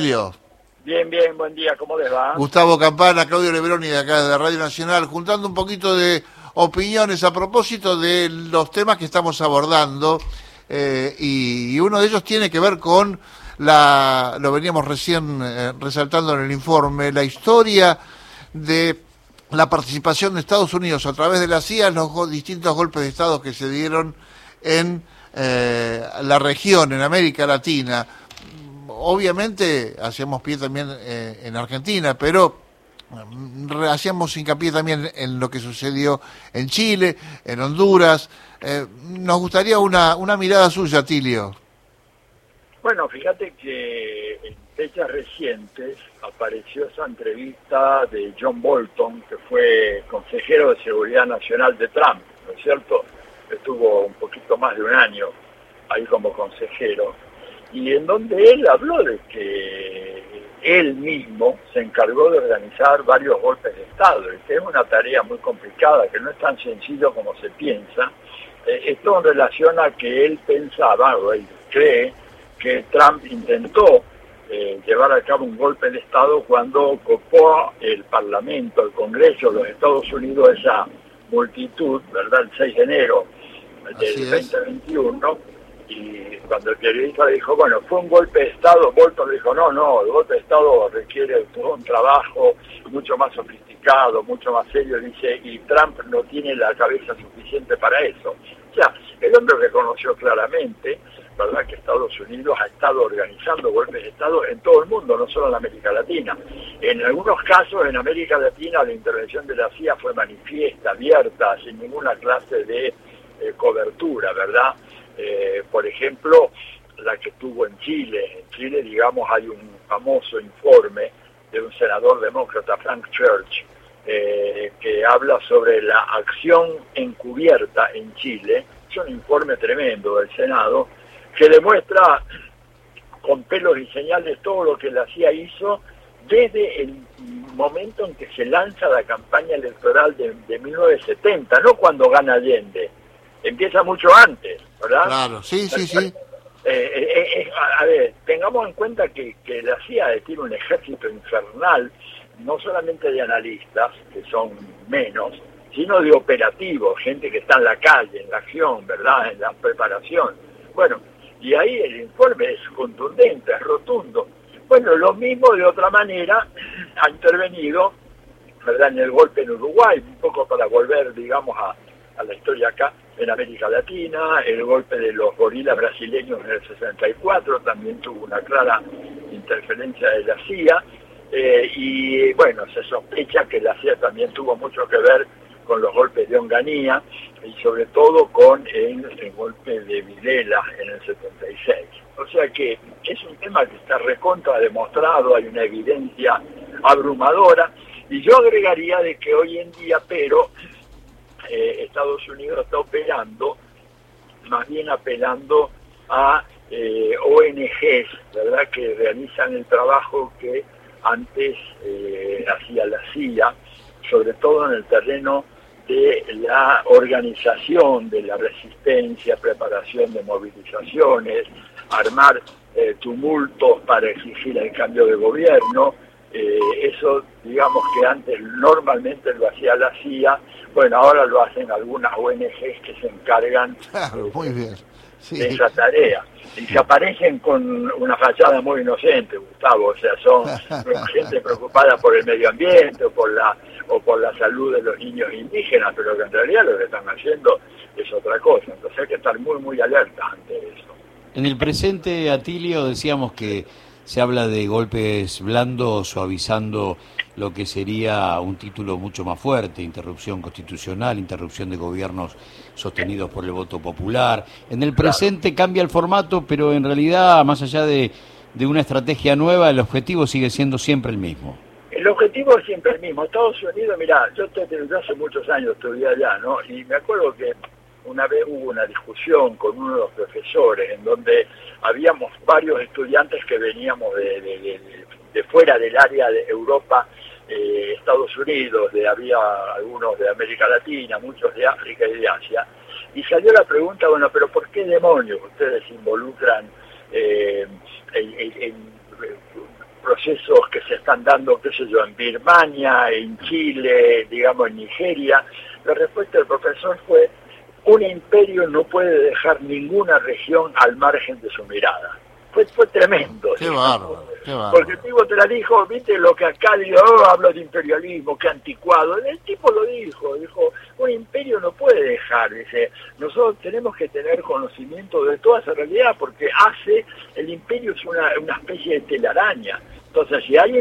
Atilio? Bien, bien, buen día, ¿cómo les va? Gustavo Campana, Claudio Lebroni de acá de Radio Nacional, juntando un poquito de opiniones a propósito de los temas que estamos abordando, y uno de ellos tiene que ver con lo veníamos recién resaltando en el informe, la historia de la participación de Estados Unidos a través de la CIA en los distintos golpes de Estado que se dieron en la región, en América Latina. Obviamente hacíamos pie también en Argentina, pero hacíamos hincapié también en lo que sucedió en Chile, en Honduras. Nos gustaría una mirada suya, Tilio. Bueno, fíjate que en fechas recientes apareció esa entrevista de John Bolton, que fue consejero de Seguridad Nacional de Trump, ¿no es cierto? Estuvo un poquito más de un año ahí como consejero, y en donde él habló de que él mismo se encargó de organizar varios golpes de Estado, y que es una tarea muy complicada, que no es tan sencillo como se piensa. Esto en relación a que él pensaba, o él cree, que Trump intentó llevar a cabo un golpe de Estado cuando ocupó el Parlamento, el Congreso de los Estados Unidos, esa multitud, ¿verdad?, el 6 de enero del 2021, y cuando el periodista le dijo, bueno, fue un golpe de Estado, Bolton le dijo, no, el golpe de Estado requiere todo un trabajo mucho más sofisticado, mucho más serio, dice, y Trump no tiene la cabeza suficiente para eso. O sea, el hombre reconoció claramente, ¿verdad?, que Estados Unidos ha estado organizando golpes de Estado en todo el mundo, no solo en América Latina. En algunos casos en América Latina la intervención de la CIA fue manifiesta, abierta, sin ninguna clase de cobertura, ¿verdad? Por ejemplo, la que tuvo en Chile. En Chile, digamos, hay un famoso informe de un senador demócrata, Frank Church, que habla sobre la acción encubierta en Chile. Es un informe tremendo del Senado que demuestra con pelos y señales todo lo que la CIA hizo desde el momento en que se lanza la campaña electoral de 1970, no cuando gana Allende. Empieza mucho antes, ¿verdad? Claro, sí. A ver, tengamos en cuenta que la CIA tiene un ejército infernal, no solamente de analistas, que son menos, sino de operativos, gente que está en la calle, en la acción, ¿verdad?, en la preparación. Bueno, y ahí el informe es contundente, es rotundo. Bueno, lo mismo de otra manera ha intervenido, ¿verdad?, en el golpe en Uruguay, un poco para volver, digamos, a la historia acá, en América Latina. El golpe de los gorilas brasileños en el 64 también tuvo una clara interferencia de la CIA, y bueno, se sospecha que la CIA también tuvo mucho que ver con los golpes de Onganía y sobre todo con el golpe de Videla en el 76. O sea que es un tema que está recontra demostrado, hay una evidencia abrumadora, y yo agregaría de que hoy en día, pero Estados Unidos está operando, más bien apelando a ONGs, ¿verdad?, que realizan el trabajo que antes hacía la CIA, sobre todo en el terreno de la organización de la resistencia, preparación de movilizaciones, armar tumultos para exigir el cambio de gobierno. Eso, digamos que antes normalmente lo hacía la CIA, bueno, ahora lo hacen algunas ONGs que se encargan muy bien. Sí. De esa tarea. Y se aparecen con una fachada muy inocente, Gustavo, o sea, son gente preocupada por el medio ambiente o por la salud de los niños indígenas, pero que en realidad lo que están haciendo es otra cosa. Entonces hay que estar muy, muy alerta ante eso. En el presente, Atilio, decíamos que se habla de golpes blandos suavizando lo que sería un título mucho más fuerte: interrupción constitucional, interrupción de gobiernos sostenidos por el voto popular. En el presente cambia el formato, pero en realidad, más allá de una estrategia nueva, el objetivo sigue siendo siempre el mismo. El objetivo es siempre el mismo. Estados Unidos, mirá, yo hace muchos años estudié allá, ¿no? Y me acuerdo que una vez hubo una discusión con uno de los profesores en donde habíamos varios estudiantes que veníamos de fuera del área de Europa, Estados Unidos, había algunos de América Latina, muchos de África y de Asia, y salió la pregunta, bueno, pero ¿por qué demonios ustedes se involucran en procesos que se están dando, qué sé yo, en Birmania, en Chile, digamos en Nigeria, la respuesta del profesor fue: un imperio no puede dejar ninguna región al margen de su mirada. Fue tremendo. Qué bárbaro, qué bárbaro. Porque el tipo te la dijo, viste lo que acá digo, hablo de imperialismo, qué anticuado. El tipo lo dijo, un imperio no puede dejar, dice, nosotros tenemos que tener conocimiento de toda esa realidad, porque el imperio es una especie de telaraña. Entonces, si hay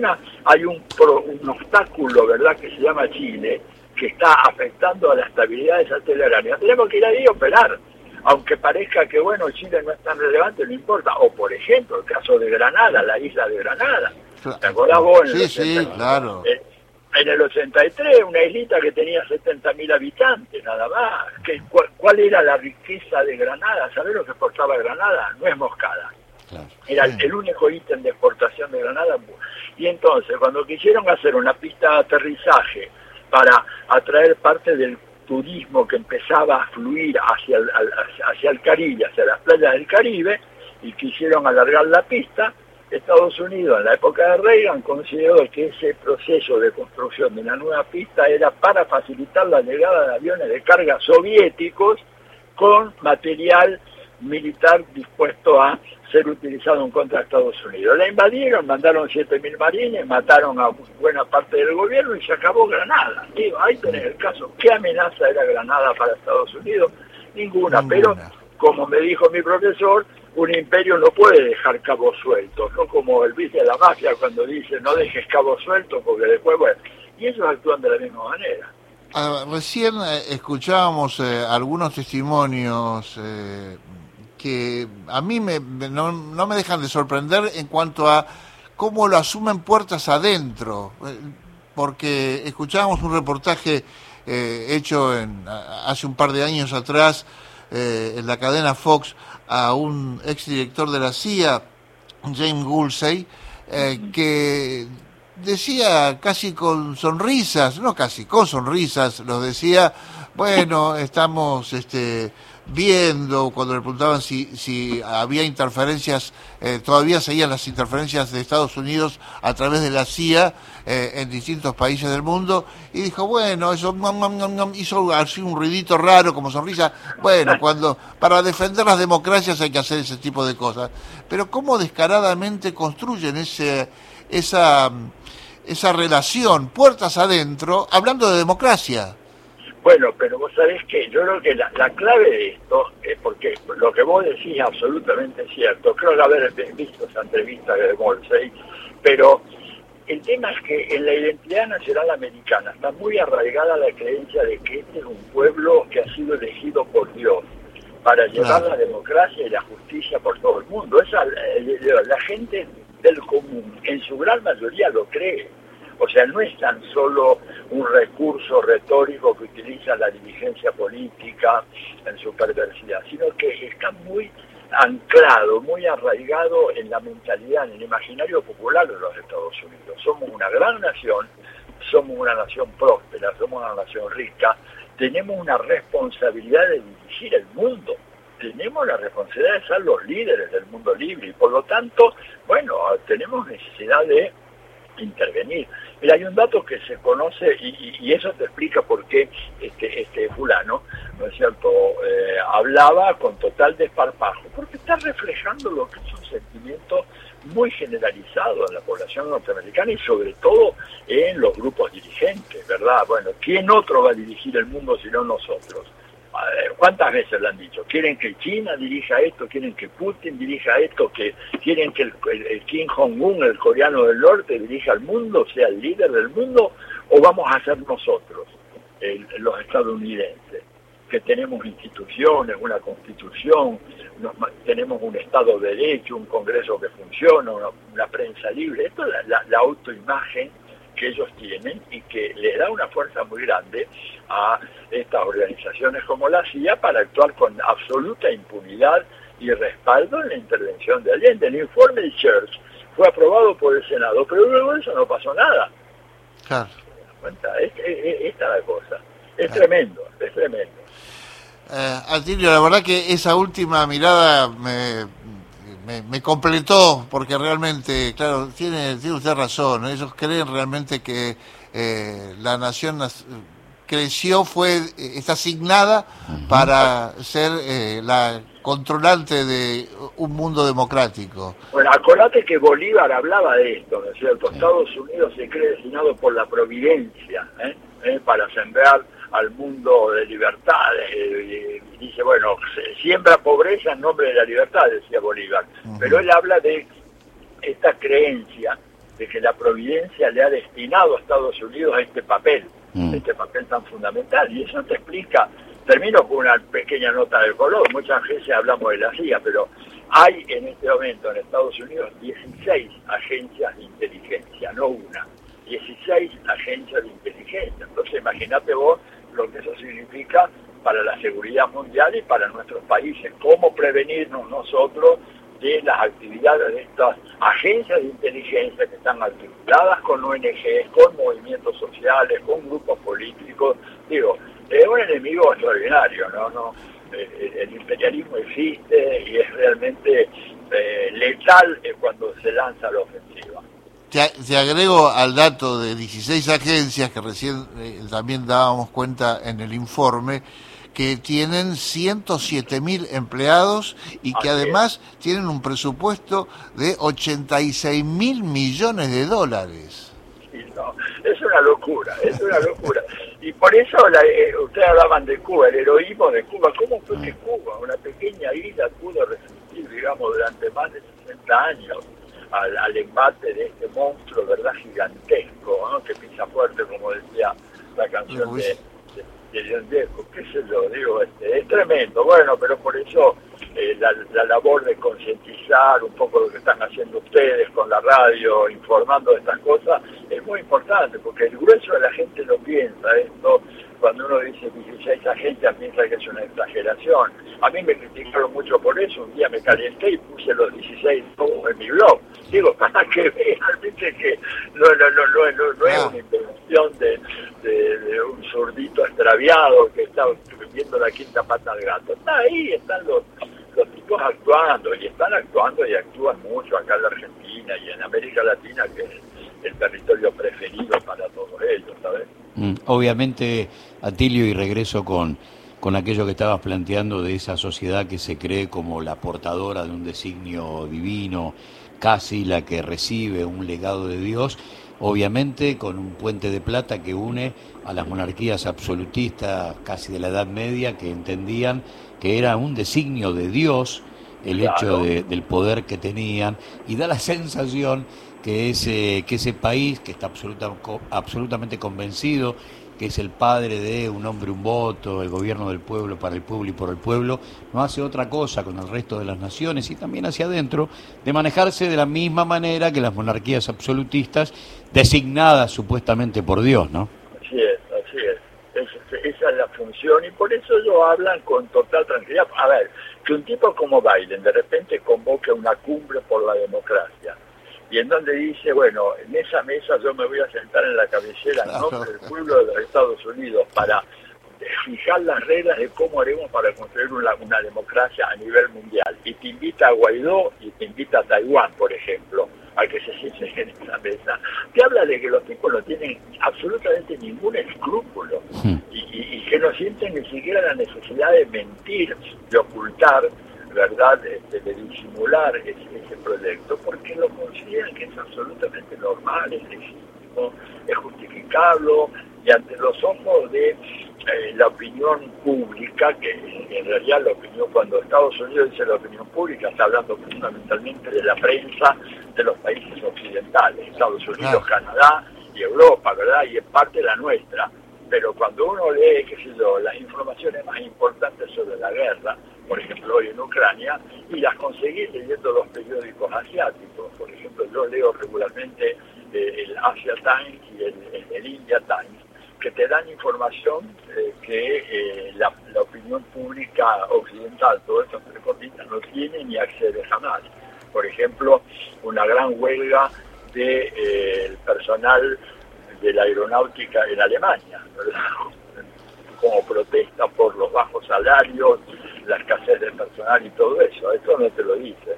un obstáculo, ¿verdad?, que se llama Chile, que está afectando a la estabilidad de esa telaraña, tenemos que ir ahí a operar. Aunque parezca que, bueno, Chile no es tan relevante, no importa. O, por ejemplo, el caso de Granada, la isla de Granada. ¿Te acordás vos? Sí, claro. En el 83, una islita que tenía 70.000 habitantes, nada más. ¿Cuál era la riqueza de Granada? ¿Sabés lo que exportaba Granada? No es moscada. Claro. Era el único ítem de exportación de Granada. Y entonces, cuando quisieron hacer una pista de aterrizaje para atraer parte del turismo que empezaba a fluir hacia el Caribe, hacia las playas del Caribe, y quisieron alargar la pista, Estados Unidos en la época de Reagan consideró que ese proceso de construcción de una nueva pista era para facilitar la llegada de aviones de carga soviéticos con material militar dispuesto a ser utilizado en contra de Estados Unidos. La invadieron, mandaron 7.000 marines, mataron a buena parte del gobierno y se acabó Granada. Digo, ahí tenés el caso. ¿Qué amenaza era Granada para Estados Unidos? Ninguna. Pero, como me dijo mi profesor, un imperio no puede dejar cabos sueltos, no como el vice de la mafia cuando dice no dejes cabos sueltos porque después, bueno, y ellos actúan de la misma manera. Recién escuchábamos algunos testimonios que a mí no me dejan de sorprender en cuanto a cómo lo asumen puertas adentro, porque escuchábamos un reportaje hecho hace un par de años atrás en la cadena Fox a un exdirector de la CIA, James Woolsey, que decía casi con sonrisas, no casi, con sonrisas, los decía, bueno, estamos viendo, cuando le preguntaban si había interferencias, todavía seguían las interferencias de Estados Unidos a través de la CIA en distintos países del mundo, y dijo, bueno, eso hizo así un ruidito raro como sonrisa, bueno, para defender las democracias hay que hacer ese tipo de cosas, pero cómo descaradamente construyen esa relación, puertas adentro, hablando de democracia. Bueno, pero vos sabés que yo creo que la clave de esto, porque lo que vos decís es absolutamente cierto, creo que haber visto esa entrevista de Woolsey, pero el tema es que en la identidad nacional americana está muy arraigada la creencia de que este es un pueblo que ha sido elegido por Dios para llevar la democracia y la justicia por todo el mundo. La gente del común, en su gran mayoría, lo cree. O sea, no es tan solo un recurso retórico que utiliza la dirigencia política en su perversidad, sino que está muy anclado, muy arraigado en la mentalidad, en el imaginario popular de los Estados Unidos. Somos una gran nación, somos una nación próspera, somos una nación rica, tenemos una responsabilidad de dirigir el mundo, tenemos la responsabilidad de ser los líderes del mundo libre y por lo tanto, bueno, tenemos necesidad de intervenir. Mira, hay un dato que se conoce y eso te explica por qué este fulano, ¿no es cierto?, hablaba con total desparpajo, porque está reflejando lo que es un sentimiento muy generalizado en la población norteamericana y sobre todo en los grupos dirigentes, ¿verdad? Bueno, ¿quién otro va a dirigir el mundo sino nosotros? ¿Cuántas veces lo han dicho? ¿Quieren que China dirija esto? ¿Quieren que Putin dirija esto? ¿Quieren que el Kim Jong-un, el coreano del norte, dirija el mundo, sea el líder del mundo? ¿O vamos a ser nosotros, los estadounidenses, que tenemos instituciones, una constitución, tenemos un Estado de Derecho, un Congreso que funciona, una prensa libre? Esto es la autoimagen que ellos tienen y que le da una fuerza muy grande a estas organizaciones como la CIA para actuar con absoluta impunidad y respaldo en la intervención de Allende. El informe de Church fue aprobado por el Senado, pero luego de eso no pasó nada. Claro. Esta es la cosa. Es tremendo, es tremendo. Atilio, la verdad que esa última mirada me completó, porque realmente, claro, tiene usted razón, ¿no? Ellos creen realmente que la nación creció, está asignada para ser la controlante de un mundo democrático. Bueno, acordate que Bolívar hablaba de esto, ¿no es cierto? Estados Unidos se cree destinado por la providencia, para sembrar al mundo de libertad. Dice, bueno, siembra pobreza en nombre de la libertad, decía Bolívar. Pero él habla de esta creencia de que la providencia le ha destinado a Estados Unidos a este papel tan fundamental. Y eso te explica. Termino con una pequeña nota del color. Muchas veces hablamos de la CIA, pero hay en este momento en Estados Unidos 16 agencias de inteligencia, no una. 16 agencias de inteligencia. Entonces imagínate vos lo que eso significa para la seguridad mundial y para nuestros países. ¿Cómo prevenirnos nosotros de las actividades de estas agencias de inteligencia que están articuladas con ONGs, con movimientos sociales, con grupos políticos? Digo, es un enemigo extraordinario, ¿no? El imperialismo existe y es realmente letal cuando se lanza la ofensiva. Te agrego al dato de 16 agencias que recién también dábamos cuenta en el informe, que tienen 107.000 empleados y que además tienen un presupuesto de 86.000 millones de dólares. Sí, no, es una locura. Y por eso ustedes hablaban de Cuba, el heroísmo de Cuba. ¿Cómo fue que Cuba, una pequeña isla, pudo resistir, digamos, durante más de 60 años al embate de este monstruo, verdad, gigantesco, ¿no? Que pisa fuerte, como decía la canción de León Viejo? ¿Qué sé yo? Digo, es tremendo. Bueno, pero por eso la labor de concientizar un poco lo que están haciendo ustedes con la radio, informando de estas cosas, es muy importante, porque el grueso de la gente no piensa esto. Cuando uno dice 16 agencias, piensa que es una exageración. A mí me criticaron mucho por eso. Un día me calenté y puse los 16 en mi blog. Digo, para que vean, viste, que no es una invención de un zurdito extraviado que está viendo la quinta pata al gato. Está ahí, están los tipos actuando, y están actuando y actúan mucho acá en la Argentina y en América Latina, que es el territorio preferido para todos ellos, ¿sabes? Obviamente, Atilio, y regreso con aquello que estabas planteando de esa sociedad que se cree como la portadora de un designio divino, casi la que recibe un legado de Dios, obviamente con un puente de plata que une a las monarquías absolutistas casi de la Edad Media, que entendían que era un designio de Dios el hecho del poder que tenían, y da la sensación que ese país, que está absolutamente convencido que es el padre de un hombre, un voto, el gobierno del pueblo, para el pueblo y por el pueblo, no hace otra cosa con el resto de las naciones y también hacia adentro, de manejarse de la misma manera que las monarquías absolutistas, designadas supuestamente por Dios, ¿no? Así es. Esa es la función, y por eso ellos hablan con total tranquilidad. A ver, que un tipo como Biden de repente convoque una cumbre por la democracia, y en donde dice, bueno, en esa mesa yo me voy a sentar en la cabecera en nombre del pueblo de los Estados Unidos para fijar las reglas de cómo haremos para construir una democracia a nivel mundial. Y te invita a Guaidó y te invita a Taiwán, por ejemplo, a que se sienten en esa mesa. Te habla de que los tipos no tienen absolutamente ningún escrúpulo y que no sienten ni siquiera la necesidad de mentir, de ocultar, ¿verdad?, de disimular ese proyecto, porque lo consideran que es absolutamente normal, es legítimo, es justificable, y ante los ojos de la opinión pública, que en realidad la opinión, cuando Estados Unidos dice la opinión pública, está hablando fundamentalmente de la prensa de los países occidentales, Estados Unidos, Canadá y Europa, ¿verdad?, y en parte la nuestra. Pero cuando uno lee, qué sé yo, las informaciones más importantes sobre la guerra, por ejemplo hoy en Ucrania, y las conseguí leyendo los periódicos asiáticos. Por ejemplo, yo leo regularmente el Asia Times y el India Times, que te dan información que la opinión pública occidental, todo esto no tiene ni accede jamás. Por ejemplo, una gran huelga del personal de la aeronáutica en Alemania, ¿verdad?, como protesta por los bajos salarios, la escasez de personal y todo eso. Esto no te lo dice.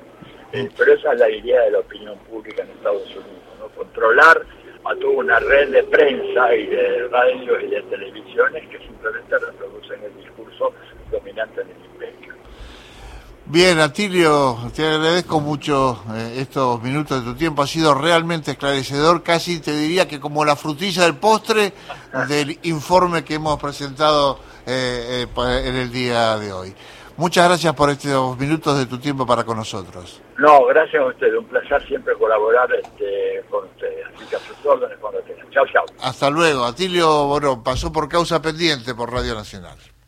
Pero esa es la idea de la opinión pública en Estados Unidos, ¿no? Controlar a toda una red de prensa y de radios y de televisiones que simplemente reproducen el discurso dominante en el imperio. Bien, Atilio, te agradezco mucho estos minutos de tu tiempo. Ha sido realmente esclarecedor, casi te diría que como la frutilla del postre del informe que hemos presentado en el día de hoy. Muchas gracias por estos minutos de tu tiempo para con nosotros. No, gracias a ustedes. Un placer siempre colaborar con ustedes. Así que a sus órdenes cuando tengan. Chao, chao. Hasta luego. Atilio Borón pasó por Causa Pendiente por Radio Nacional.